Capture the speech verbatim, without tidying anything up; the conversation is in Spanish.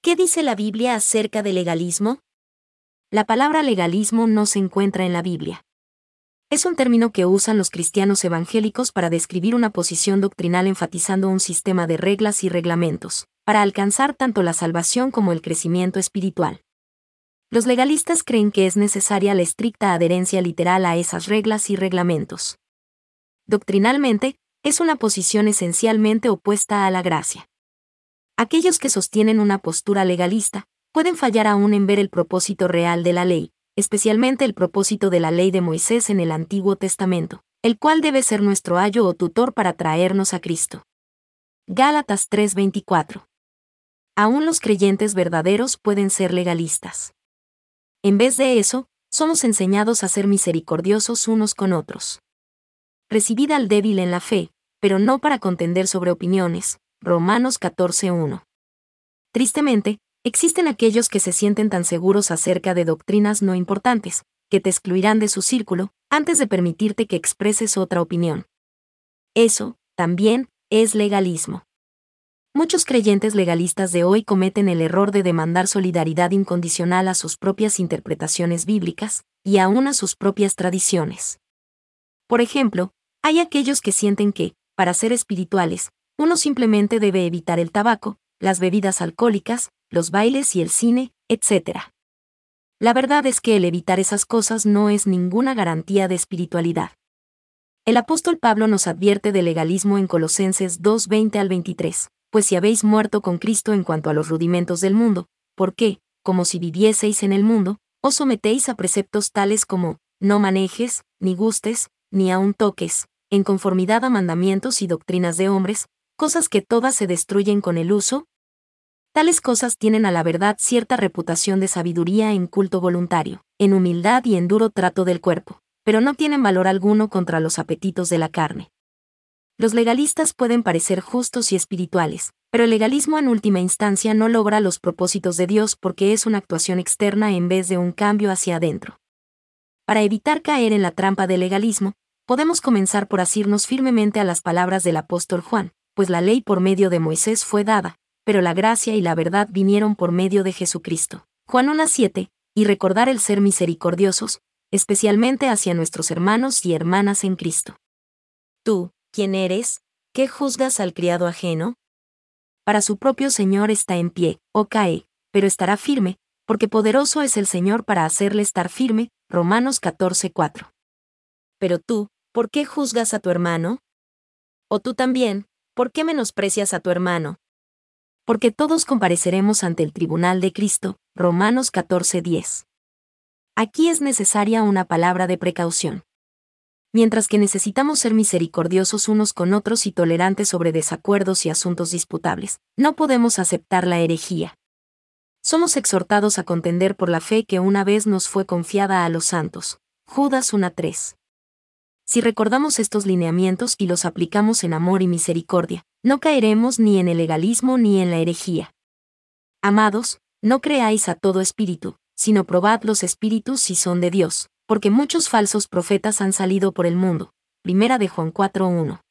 ¿Qué dice la Biblia acerca del legalismo? La palabra legalismo no se encuentra en la Biblia. Es un término que usan los cristianos evangélicos para describir una posición doctrinal enfatizando un sistema de reglas y reglamentos, para alcanzar tanto la salvación como el crecimiento espiritual. Los legalistas creen que es necesaria la estricta adherencia literal a esas reglas y reglamentos. Doctrinalmente, es una posición esencialmente opuesta a la gracia. Aquellos que sostienen una postura legalista pueden fallar aún en ver el propósito real de la ley, especialmente el propósito de la ley de Moisés en el Antiguo Testamento, el cual debe ser nuestro ayo o tutor para traernos a Cristo. Gálatas tres veinticuatro. Aún los creyentes verdaderos pueden ser legalistas. En vez de eso, somos enseñados a ser misericordiosos unos con otros. Recibid al débil en la fe, pero no para contender sobre opiniones. Romanos catorce uno. Tristemente, existen aquellos que se sienten tan seguros acerca de doctrinas no importantes, que te excluirán de su círculo, antes de permitirte que expreses otra opinión. Eso, también, es legalismo. Muchos creyentes legalistas de hoy cometen el error de demandar solidaridad incondicional a sus propias interpretaciones bíblicas, y aún a sus propias tradiciones. Por ejemplo, hay aquellos que sienten que, para ser espirituales, uno simplemente debe evitar el tabaco, las bebidas alcohólicas, los bailes y el cine, etcétera. La verdad es que el evitar esas cosas no es ninguna garantía de espiritualidad. El apóstol Pablo nos advierte del legalismo en Colosenses dos veinte al veintitrés, pues si habéis muerto con Cristo en cuanto a los rudimentos del mundo, ¿por qué, como si vivieseis en el mundo, os sometéis a preceptos tales como, no manejes, ni gustes, ni aun toques, en conformidad a mandamientos y doctrinas de hombres, cosas que todas se destruyen con el uso? Tales cosas tienen a la verdad cierta reputación de sabiduría en culto voluntario, en humildad y en duro trato del cuerpo, pero no tienen valor alguno contra los apetitos de la carne. Los legalistas pueden parecer justos y espirituales, pero el legalismo en última instancia no logra los propósitos de Dios porque es una actuación externa en vez de un cambio hacia adentro. Para evitar caer en la trampa del legalismo, podemos comenzar por asirnos firmemente a las palabras del apóstol Juan, pues la ley por medio de Moisés fue dada, pero la gracia y la verdad vinieron por medio de Jesucristo. Juan uno siete, y recordar el ser misericordiosos, especialmente hacia nuestros hermanos y hermanas en Cristo. Tú, ¿quién eres? ¿Qué juzgas al criado ajeno? Para su propio Señor está en pie, o cae, pero estará firme, porque poderoso es el Señor para hacerle estar firme. Romanos catorce cuatro. Pero tú, ¿por qué juzgas a tu hermano? O tú también, ¿por qué menosprecias a tu hermano? Porque todos compareceremos ante el tribunal de Cristo. Romanos catorce diez. Aquí es necesaria una palabra de precaución. Mientras que necesitamos ser misericordiosos unos con otros y tolerantes sobre desacuerdos y asuntos disputables, no podemos aceptar la herejía. Somos exhortados a contender por la fe que una vez nos fue confiada a los santos. Judas uno tres. Si recordamos estos lineamientos y los aplicamos en amor y misericordia, no caeremos ni en el legalismo ni en la herejía. Amados, no creáis a todo espíritu, sino probad los espíritus si son de Dios, porque muchos falsos profetas han salido por el mundo. Primera de Juan cuatro uno.